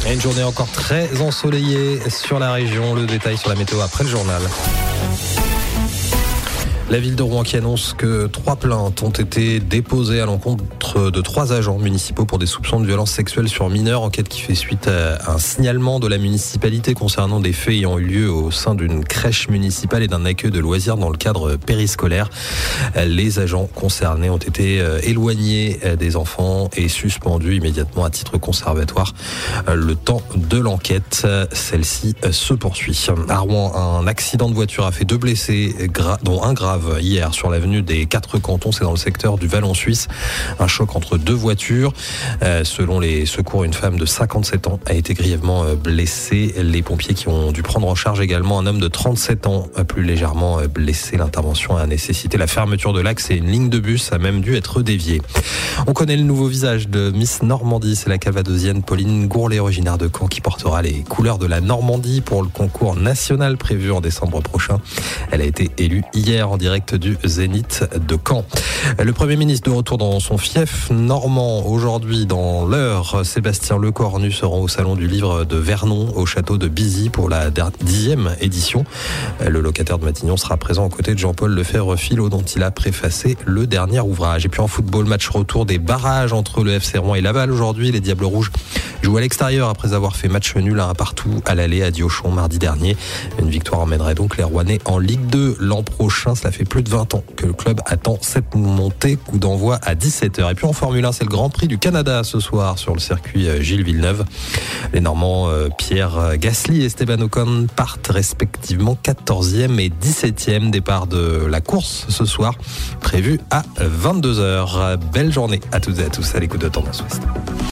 Et une journée encore très ensoleillée sur la région. Le détail sur la météo après le journal. La ville de Rouen qui annonce que 3 plaintes ont été déposées à l'encontre de 3 agents municipaux pour des soupçons de violences sexuelles sur mineurs. Enquête qui fait suite à un signalement de la municipalité concernant des faits ayant eu lieu au sein d'une crèche municipale et d'un accueil de loisirs dans le cadre périscolaire. Les agents concernés ont été éloignés des enfants et suspendus immédiatement à titre conservatoire le temps de l'enquête. Celle-ci se poursuit. À Rouen, un accident de voiture a fait 2 blessés, dont un grave hier sur l'avenue des 4 cantons, c'est dans le secteur du Vallon Suisse. Un choc entre 2 voitures. Selon les secours, une femme de 57 ans a été grièvement blessée. Les pompiers qui ont dû prendre en charge également un homme de 37 ans plus légèrement blessé. L'intervention a nécessité la fermeture de l'axe et une ligne de bus a même dû être déviée. On connaît le nouveau visage de Miss Normandie. C'est la calvadosienne Pauline Gourlet, originaire de Caen, qui portera les couleurs de la Normandie pour le concours national prévu en décembre prochain. Elle a été élue hier en direct du Zénith de Caen. Le Premier ministre de retour dans son fief normand. Aujourd'hui, dans l'heure, Sébastien Lecornu se rend au Salon du Livre de Vernon, au château de Bizy, pour la 10e édition. Le locataire de Matignon sera présent aux côtés de Jean-Paul Lefebvre-Philo, dont il a préfacé le dernier ouvrage. Et puis en football, match retour des barrages entre le FC Rouen et Laval. Aujourd'hui, les Diables Rouges jouent à l'extérieur après avoir fait match nul 1 partout à l'aller à Diochon mardi dernier. Une victoire emmènerait donc les Rouennais en Ligue 2 l'an prochain. Cela fait plus de 20 ans que le club attend cette montée. Coup d'envoi à 17h. Et puis en Formule 1, c'est le Grand Prix du Canada ce soir sur le circuit Gilles Villeneuve. Les Normands Pierre Gasly et Esteban Ocon partent respectivement 14e et 17e. Départ de la course ce soir, prévu à 22h. Belle journée à toutes et à tous à l'écoute de Tendance Ouest.